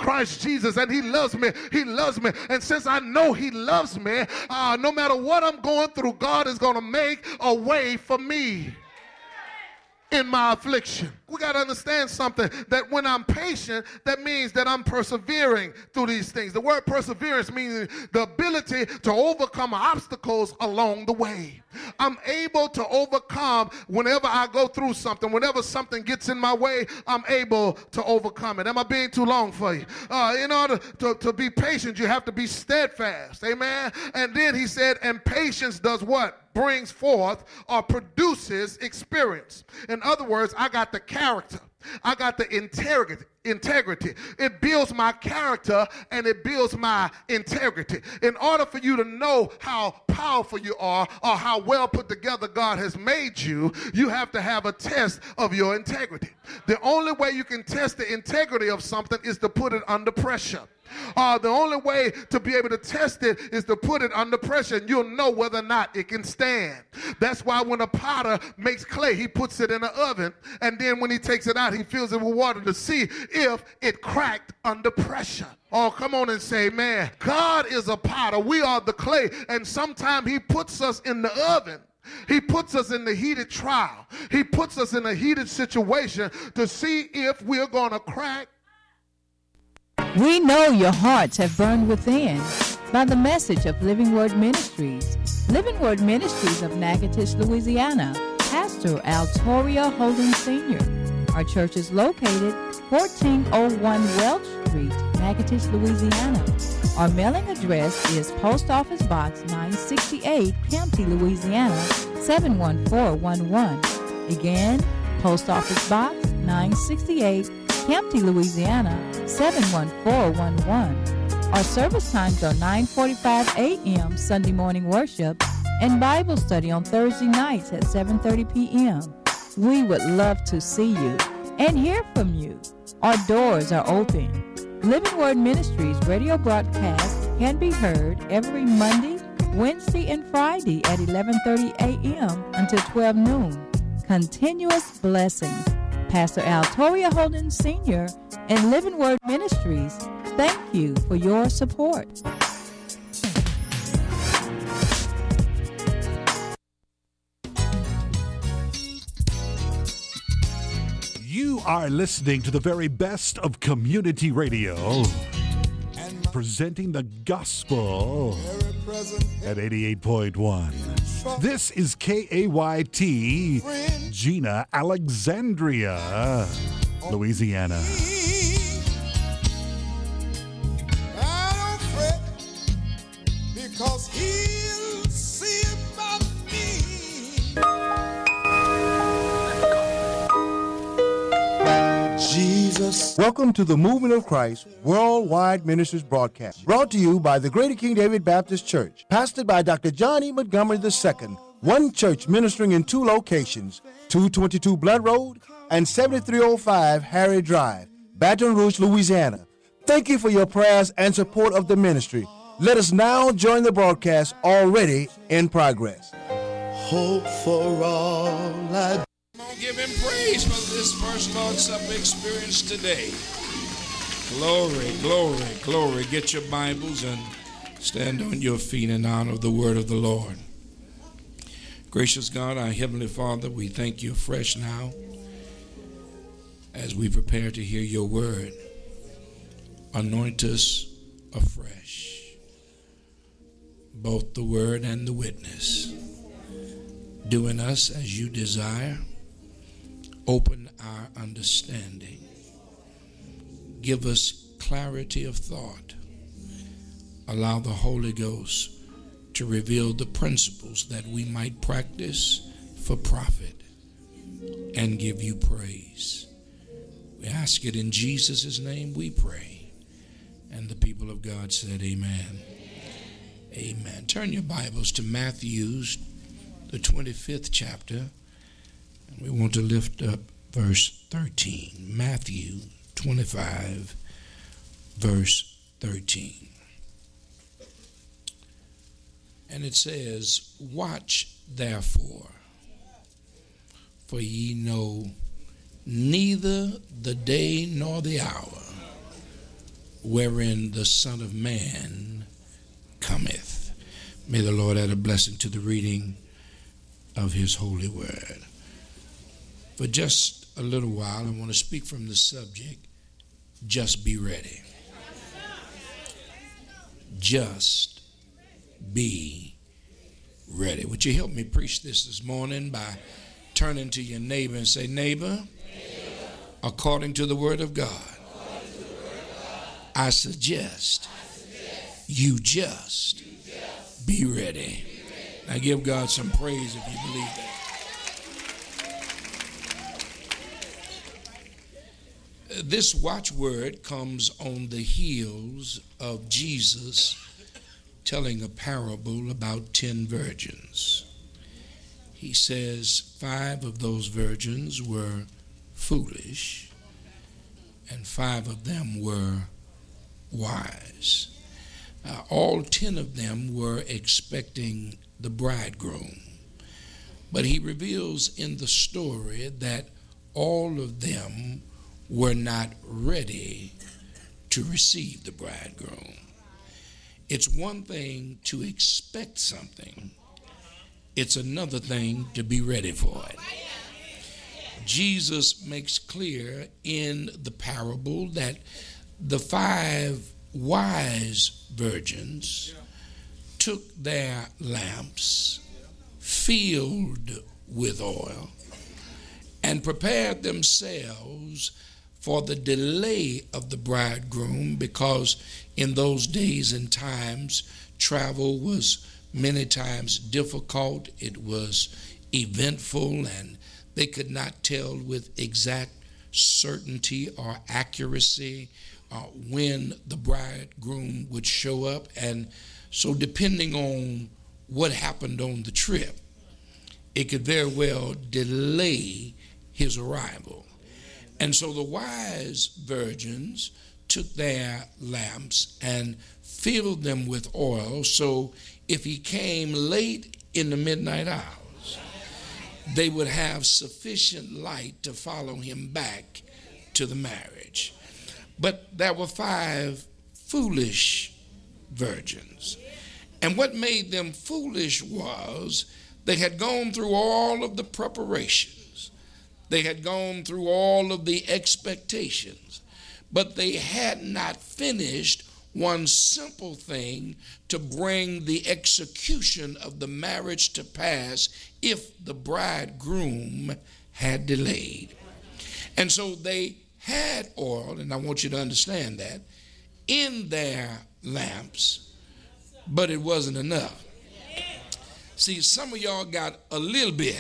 Christ Jesus, and he loves me. He loves me. And since I know he loves me, no matter what I'm going through, God is going to make a way for me in my affliction. We got to understand something, that when I'm patient, that means that I'm persevering through these things. The word perseverance means the ability to overcome obstacles along the way. I'm able to overcome whenever I go through something. Whenever something gets in my way, I'm able to overcome it. Am I being too long for you? In order to be patient, you have to be steadfast. Amen? And then he said, and patience does what? Brings forth or produces experience. In other words, I got the character. I got the integrity. It builds my character and it builds my integrity. In order for you to know how powerful you are or how well put together God has made you, you have to have a test of your integrity. The only way you can test the integrity of something is to put it under pressure. The only way to be able to test it is to put it under pressure, and you'll know whether or not it can stand. That's why when a potter makes clay, he puts it in an oven, and then when he takes it out, he fills it with water to see if it cracked under pressure. Oh, come on and say, man, God is a potter. We are the clay, and sometimes he puts us in the oven. He puts us in the heated trial. He puts us in a heated situation to see if we're going to crack. We know your hearts have burned within by the message of Living Word Ministries. Living Word Ministries of Natchitoches, Louisiana. Pastor Altoria Holden Sr. Our church is located 1401 Welch Street, Natchitoches, Louisiana. Our mailing address is Post Office Box 968, Campty, Louisiana 71411. Again, Post Office Box 968, Campty, Louisiana 71411. Our service times are 9:45 a.m. Sunday morning worship and Bible study on Thursday nights at 7:30 p.m. We would love to see you and hear from you. Our doors are open. Living Word Ministries radio broadcast can be heard every Monday, Wednesday, and Friday at 11:30 a.m. until 12 noon. Continuous blessings. Pastor Altoria Holden Sr. and Living Word Ministries, thank you for your support. You are listening to the very best of community radio, presenting the gospel at 88.1. This is KAYT, Gina, Alexandria, Louisiana. I don't fret, because he'll see about me. Jesus. Welcome to the Movement of Christ Worldwide Ministries broadcast, brought to you by the Greater King David Baptist Church, pastored by Dr. John E. Montgomery II, one church ministering in two locations, 222 Blood Road and 7305 Harry Drive, Baton Rouge, Louisiana. Thank you for your prayers and support of the ministry. Let us now join the broadcast already in progress. Hope for all I Give him praise for this first Lord's Supper experience today. Glory, glory, glory. Get your Bibles and stand on your feet in honor of the word of the Lord. Gracious God, our Heavenly Father, we thank you afresh now as we prepare to hear your word. Anoint us afresh, both the word and the witness. Do in us as you desire. Open our understanding. Give us clarity of thought. Allow the Holy Ghost to reveal the principles that we might practice for profit and give you praise. We ask it in Jesus' name we pray. And the people of God said amen. Amen. Turn your Bibles to Matthew's, the 25th chapter. And we want to lift up verse 13. Matthew 25, verse 13. And it says, watch therefore, for ye know neither the day nor the hour wherein the Son of Man cometh. May the Lord add a blessing to the reading of his holy word. For just a little while, I want to speak from the subject, just be ready. Just be ready. Would you help me preach this morning by turning to your neighbor and say, neighbor, according to the word of God, I suggest you just be ready. Now give God some praise if you believe that. This watchword comes on the heels of Jesus telling a parable about 10 virgins. He says 5 of those virgins were foolish and 5 of them were wise. All 10 of them were expecting the bridegroom. But he reveals in the story that all of them were not ready to receive the bridegroom. It's one thing to expect something. It's another thing to be ready for it. Jesus makes clear in the parable that the 5 wise virgins took their lamps, filled with oil, and prepared themselves for the delay of the bridegroom, because in those days and times, travel was many times difficult. It was eventful, and they could not tell with exact certainty or accuracy when the bridegroom would show up. And so depending on what happened on the trip, it could very well delay his arrival. And so the wise virgins took their lamps and filled them with oil, so if he came late in the midnight hours, they would have sufficient light to follow him back to the marriage. But there were 5 foolish virgins. And what made them foolish was they had gone through all of the preparations. They had gone through all of the expectations, but they had not finished one simple thing to bring the execution of the marriage to pass if the bridegroom had delayed. And so they had oil, and I want you to understand that, in their lamps, but it wasn't enough. See, some of y'all got a little bit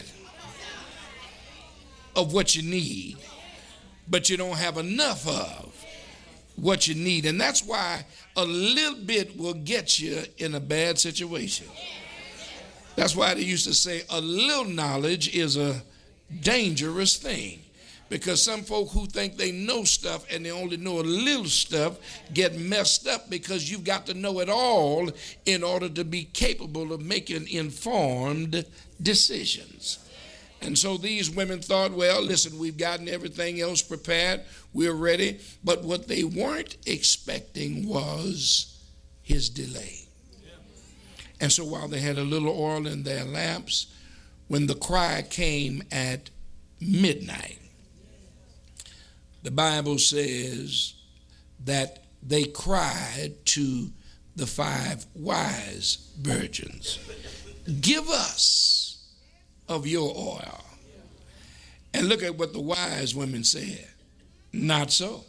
of what you need, but you don't have enough of what you need. And that's why a little bit will get you in a bad situation. That's why they used to say a little knowledge is a dangerous thing, because some folk who think they know stuff and they only know a little stuff get messed up, because you've got to know it all in order to be capable of making informed decisions. And so these women thought, well, listen, we've gotten everything else prepared. We're ready. But what they weren't expecting was his delay. And so while they had a little oil in their lamps, when the cry came at midnight, the Bible says that they cried to the 5 wise virgins, give us of your oil. And look at what the wise women said. Not so.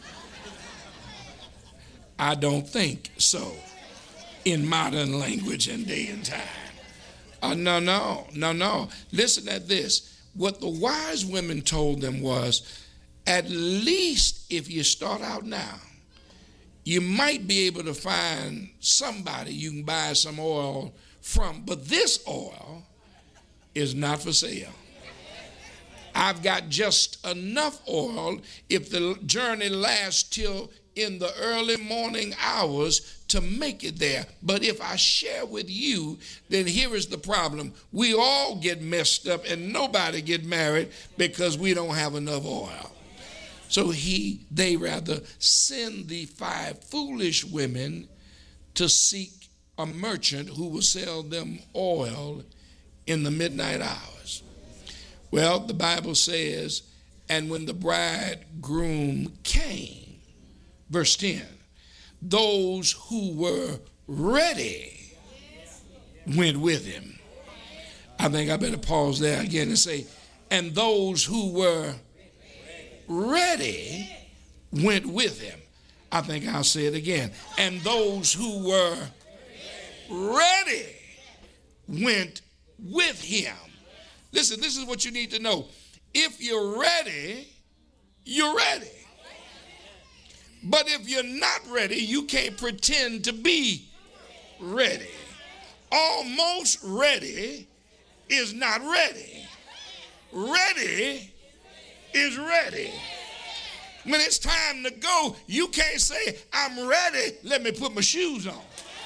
I don't think so, in modern language and day and time. No. Listen at this. What the wise women told them was, at least if you start out now, you might be able to find somebody you can buy some oil from, but this oil is not for sale. I've got just enough oil if the journey lasts till in the early morning hours to make it there. But if I share with you, then here is the problem. We all get messed up and nobody get married because we don't have enough oil. So they rather send the 5 foolish women to seek a merchant who will sell them oil in the midnight hours. Well, the Bible says, and when the bridegroom came, verse 10, those who were ready went with him. I think I better pause there again and say, and those who were ready went with him. I think I'll say it again. And those who were ready went with him. Listen, this is what you need to know. If you're ready, you're ready. But if you're not ready, you can't pretend to be ready. Almost ready is not ready. Ready is ready. When it's time to go, you can't say, I'm ready, let me put my shoes on.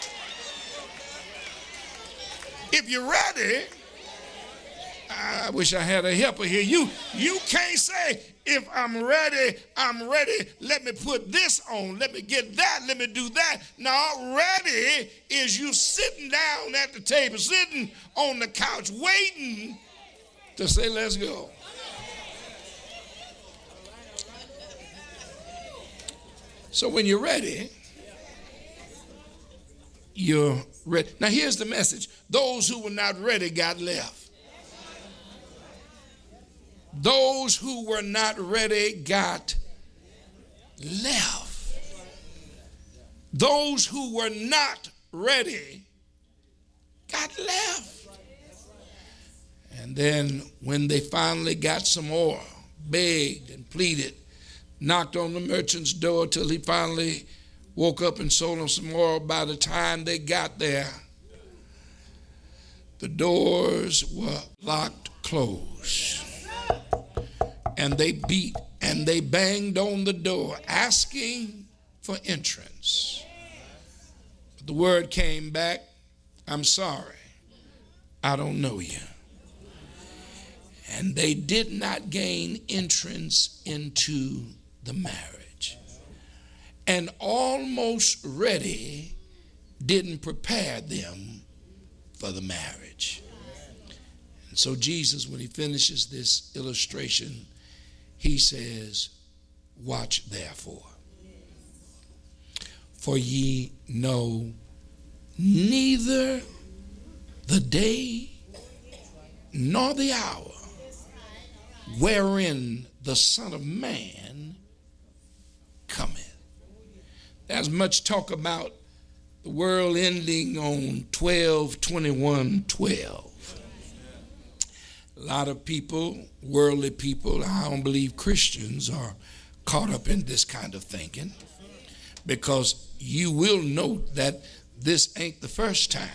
If you're ready, I wish I had a helper here. You can't say, if I'm ready, let me put this on, let me get that, let me do that. No, ready is you sitting down at the table, sitting on the couch, waiting to say, let's go. So when you're ready, you're ready. Now here's the message. Those who were not ready got left. Those who were not ready got left. Those who were not ready got left. And then when they finally got some oil, begged and pleaded, knocked on the merchant's door till he finally woke up and sold them some oil. By the time they got there, the doors were locked closed. And they beat and they banged on the door asking for entrance. But the word came back, I'm sorry, I don't know you. And they did not gain entrance into the marriage. And almost ready didn't prepare them for the marriage. And so Jesus, when he finishes this illustration, he says, watch therefore, for ye know neither the day nor the hour wherein the Son of Man cometh. There's much talk about the world ending on 12/21/12. A lot of people, worldly people, I don't believe Christians, are caught up in this kind of thinking, because you will note that this ain't the first time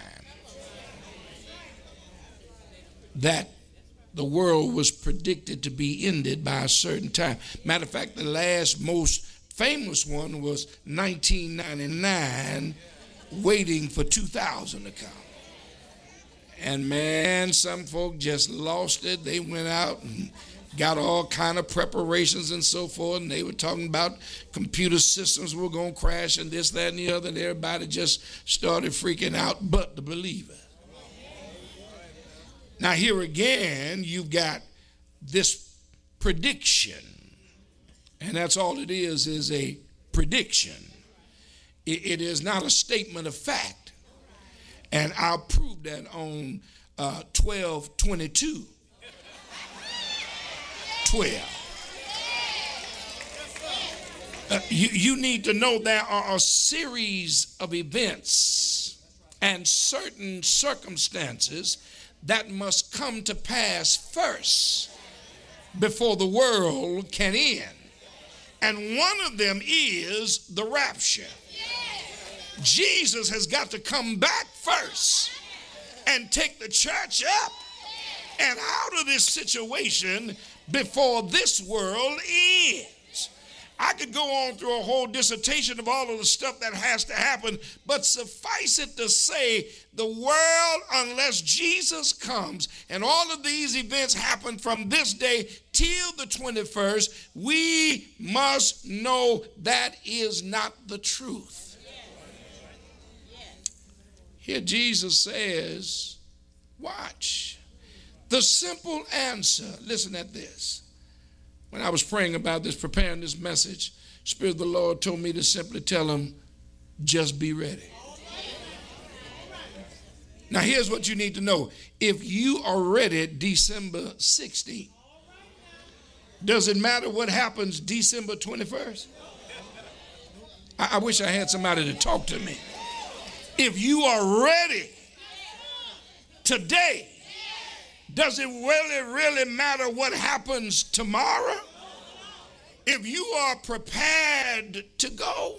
that the world was predicted to be ended by a certain time. Matter of fact, the last most famous one was 1999, waiting for 2000 to come. And man, some folk just lost it. They went out and got all kind of preparations and so forth, and they were talking about computer systems were going to crash and this, that, and the other, and everybody just started freaking out but the believer. Now here again, you've got this prediction, and that's all it is a prediction. It is not a statement of fact. And I'll prove that on 12/22/12. You need to know there are a series of events and certain circumstances that must come to pass first before the world can end. And one of them is the rapture. Jesus has got to come back first and take the church up and out of this situation before this world ends. I could go on through a whole dissertation of all of the stuff that has to happen, but suffice it to say, the world, unless Jesus comes, and all of these events happen from this day till the 21st, we must know that is not the truth. Here Jesus says, watch. The simple answer, listen at this. When I was praying about this, preparing this message, Spirit of the Lord told me to simply tell him, just be ready. Now here's what you need to know. If you are ready December 16th, does it matter what happens December 21st? I wish I had somebody to talk to me. If you are ready today, does it really matter what happens tomorrow? If you are prepared to go,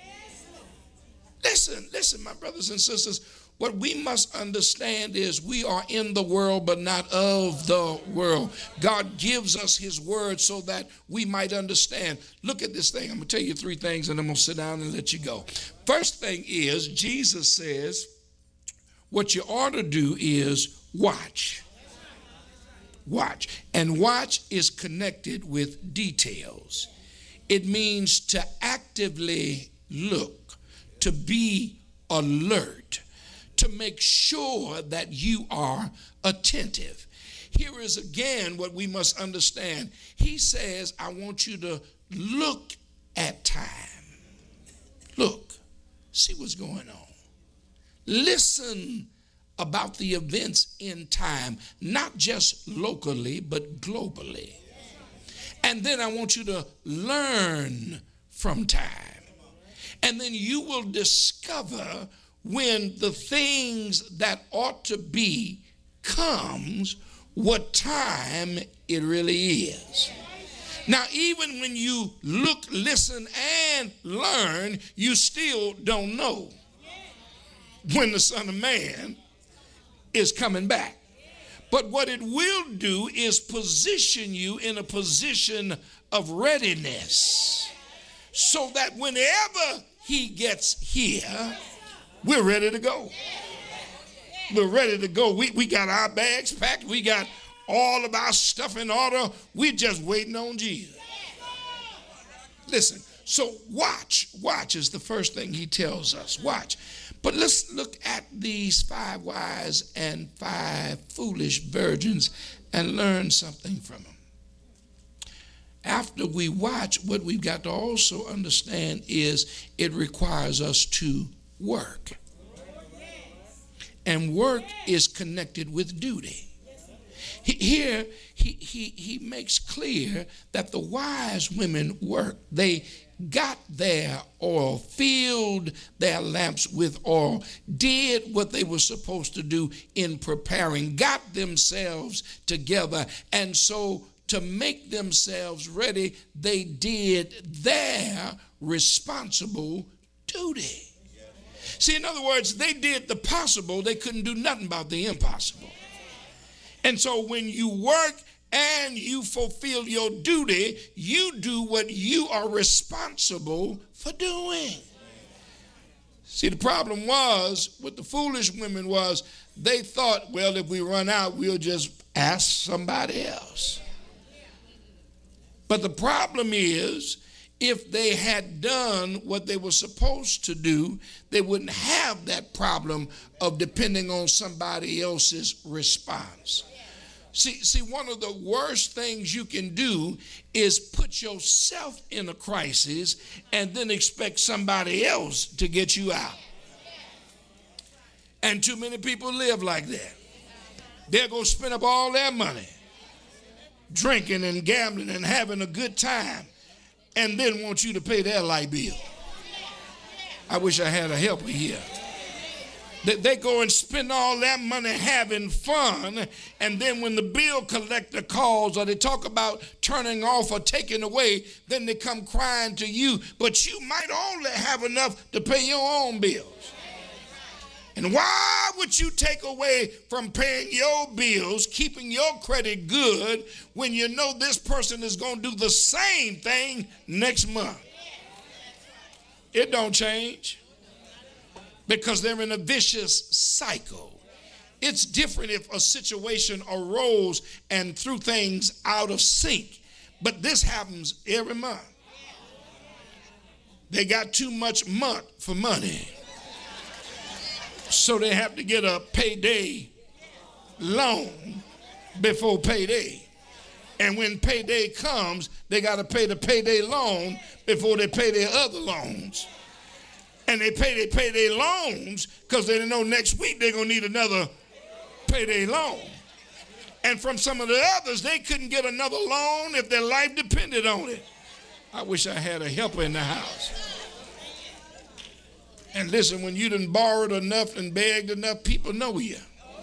listen, my brothers and sisters, what we must understand is we are in the world, but not of the world. God gives us his word so that we might understand. Look at this thing. I'm going to tell you three things, and I'm going to sit down and let you go. First thing is, Jesus says, what you ought to do is watch. Watch. And watch is connected with details. It means to actively look, to be alert, to make sure that you are attentive. Here is again what we must understand. He says, I want you to look at time. Look, see what's going on. Listen about the events in time, not just locally, but globally. And then I want you to learn from time. And then you will discover when the things that ought to be comes, what time it really is. Now, even when you look, listen, and learn, you still don't know when the Son of Man is coming back. But what it will do is position you in a position of readiness so that whenever he gets here, we're ready to go. We're ready to go. We got our bags packed. We got all of our stuff in order. We're just waiting on Jesus. Listen, so watch is the first thing he tells us. Watch. But let's look at these 5 wise and 5 foolish virgins and learn something from them. After we watch, what we've got to also understand is it requires us to work. And work is connected with duty. Here, he makes clear that the wise women worked. They got their oil, filled their lamps with oil, did what they were supposed to do in preparing, got themselves together, and so to make themselves ready, they did their responsible duty. See, in other words, they did the possible. They couldn't do nothing about the impossible. And so when you work and you fulfill your duty, you do what you are responsible for doing. See, the problem was with the foolish women was they thought, well, if we run out, we'll just ask somebody else. But the problem is, if they had done what they were supposed to do, they wouldn't have that problem of depending on somebody else's response. See, one of the worst things you can do is put yourself in a crisis and then expect somebody else to get you out. And too many people live like that. They're going to spend up all their money drinking and gambling and having a good time, and then want you to pay their light bill. I wish I had a helper here. They go and spend all that money having fun, and then when the bill collector calls or they talk about turning off or taking away, then they come crying to you, but you might only have enough to pay your own bills. And why would you take away from paying your bills, keeping your credit good, when you know this person is going to do the same thing next month? It don't change because they're in a vicious cycle. It's different if a situation arose and threw things out of sync, but this happens every month. They got too much month for money, so they have to get a payday loan before payday. And when payday comes, they got to pay the payday loan before they pay their other loans. And they pay their payday loans because they know next week they're going to need another payday loan. And from some of the others, they couldn't get another loan if their life depended on it. I wish I had a helper in the house. And listen, when you done borrowed enough and begged enough, people know you.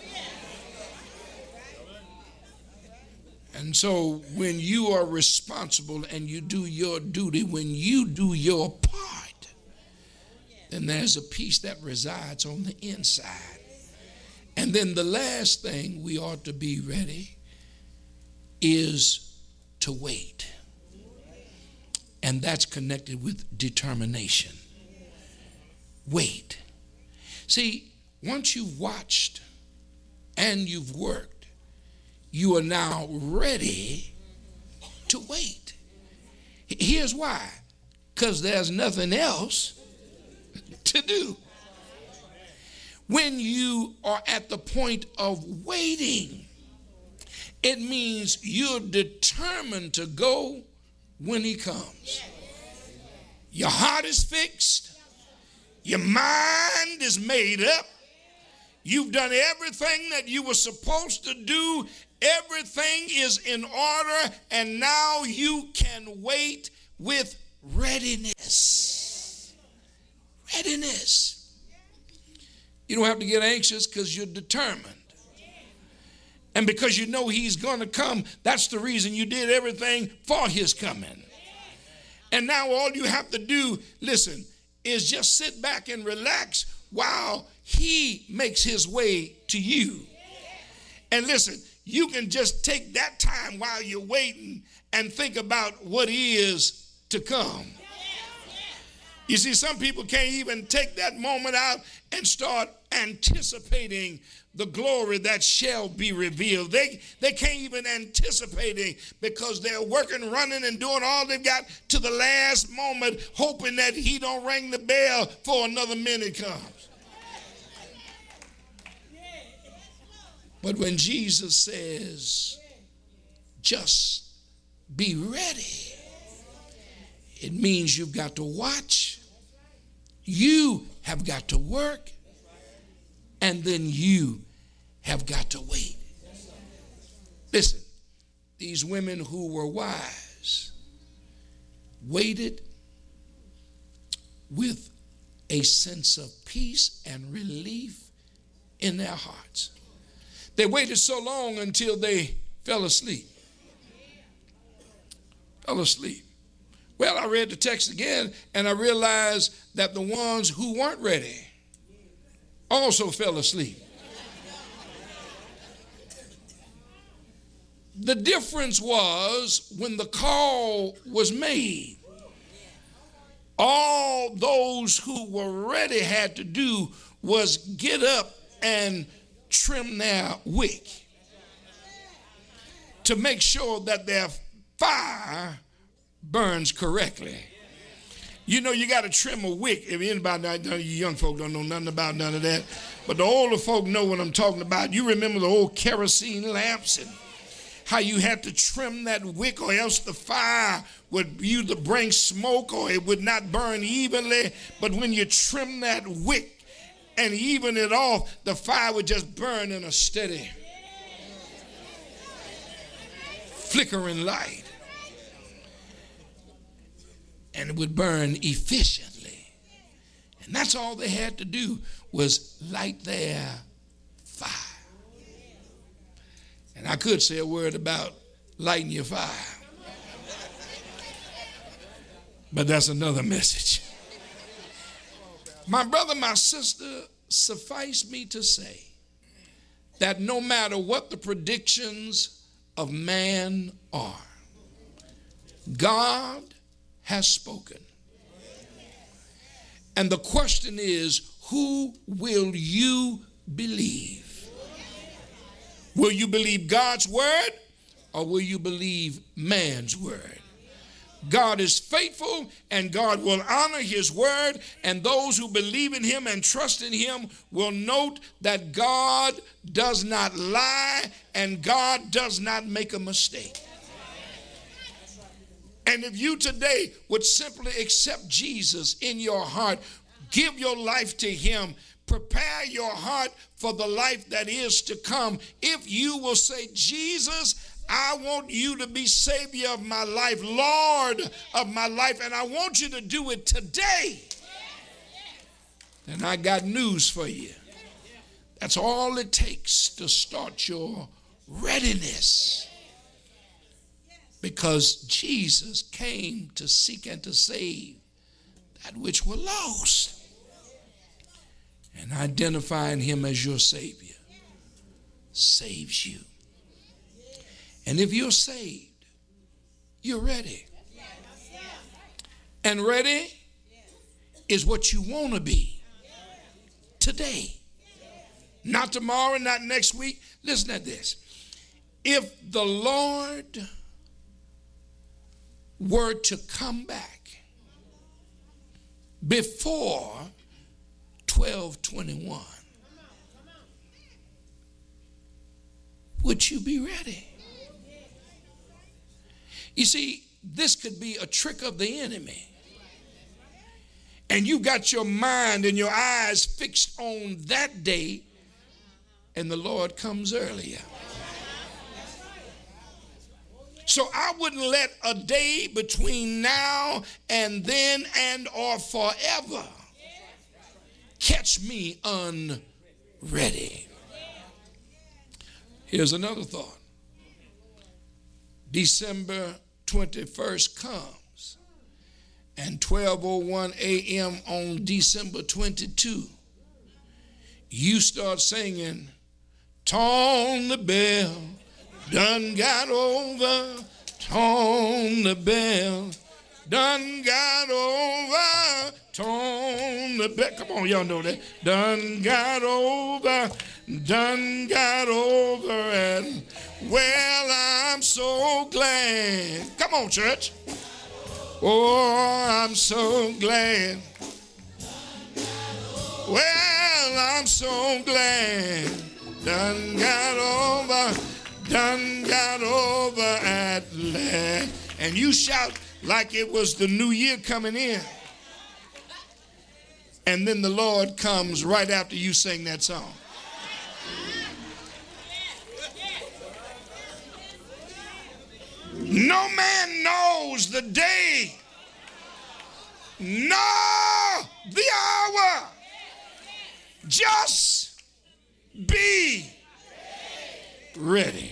And so when you are responsible and you do your duty, when you do your part, then there's a peace that resides on the inside. And then the last thing we ought to be ready is to wait. And that's connected with determination. Wait. See, once you've watched and you've worked, you are now ready to wait. Here's why. Because there's nothing else to do. When you are at the point of waiting, it means you're determined to go when he comes. Your heart is fixed. Your mind is made up. You've done everything that you were supposed to do. Everything is in order, and now you can wait with readiness. Readiness. You don't have to get anxious because you're determined. And because you know he's going to come, that's the reason you did everything for his coming. And now all you have to do, listen, is just sit back and relax while he makes his way to you. And listen, you can just take that time while you're waiting and think about what is to come. You see, some people can't even take that moment out and start anticipating the glory that shall be revealed. They can't even anticipate it because they're working, running, and doing all they've got to the last moment, hoping that he don't ring the bell for another minute comes. But when Jesus says, just be ready, it means you've got to watch, you have got to work, and then you have got to wait. Listen, these women who were wise waited with a sense of peace and relief in their hearts. They waited so long until they fell asleep. Fell asleep. Well, I read the text again and I realized that the ones who weren't ready also fell asleep. The difference was when the call was made, all those who were ready had to do was get up and trim their wick to make sure that their fire burns correctly. You know, you got to trim a wick. If anybody, you young folk don't know nothing about none of that, but the older folk know what I'm talking about. You remember the old kerosene lamps and how you had to trim that wick, or else the fire would either bring smoke or it would not burn evenly. But when you trim that wick and even it off, the fire would just burn in a steady flickering light. And it would burn efficiently. And that's all they had to do was light their fire. And I could say a word about lighting your fire, but that's another message. My brother, my sister, suffice me to say that no matter what the predictions of man are, God has spoken. And the question is, who will you believe? Will you believe God's word or will you believe man's word? God is faithful and God will honor his word, and those who believe in him and trust in him will note that God does not lie and God does not make a mistake. And if you today would simply accept Jesus in your heart, give your life to him, prepare your heart for the life that is to come. If you will say, Jesus, I want you to be Savior of my life, Lord of my life, and I want you to do it today, then I got news for you. That's all it takes to start your readiness. Because Jesus came to seek and to save that which were lost. And identifying him as your Savior saves you. And if you're saved, you're ready. And ready is what you want to be today. Not tomorrow, not next week. Listen to this. If the Lord were to come back before 12/21, would you be ready? You see, this could be a trick of the enemy. And you got your mind and your eyes fixed on that day, and the Lord comes earlier. So I wouldn't let a day between now and then and or forever catch me unready. Here's another thought. December 21st comes, and 12:01 a.m. on December 22, you start singing, "Tone the bell, done got over, tone the bell, done got over, tone the bell." Come on, y'all know that. Done got over, and well, I'm so glad. Come on, church. Oh, I'm so glad. Well, I'm so glad. Done got over at last. And you shout like it was the new year coming in. And then the Lord comes right after you sing that song. No man knows the day, nor the hour. Just be ready.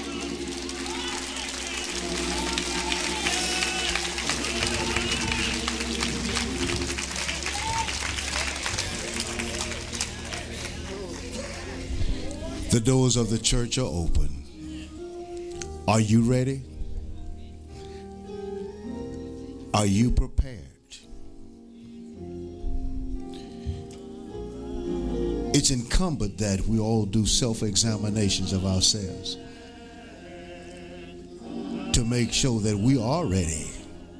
The doors of the church are open. Are you ready? Are you prepared? It's incumbent that we all do self-examinations of ourselves to make sure that we are ready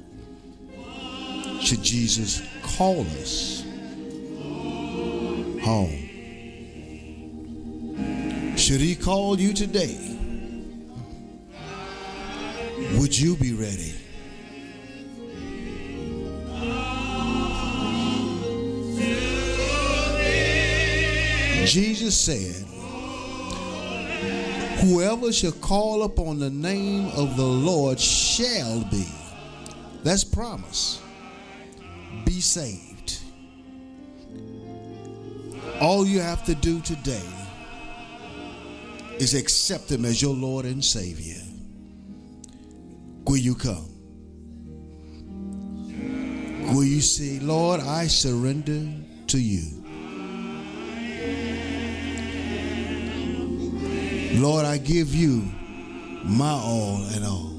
should Jesus call us home. Should he call you today, would you be ready? Jesus said, whoever shall call upon the name of the Lord shall be. That's promise. Be saved. All you have to do today is accept him as your Lord and Savior. Will you come? Will you say, Lord, I surrender to you. Lord, I give you my all and all.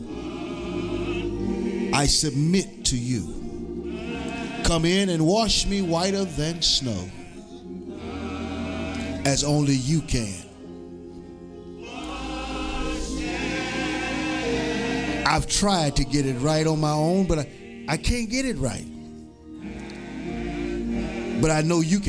I submit to you. Come in and wash me whiter than snow, as only you can. I've tried to get it right on my own, but I can't get it right. But I know you can.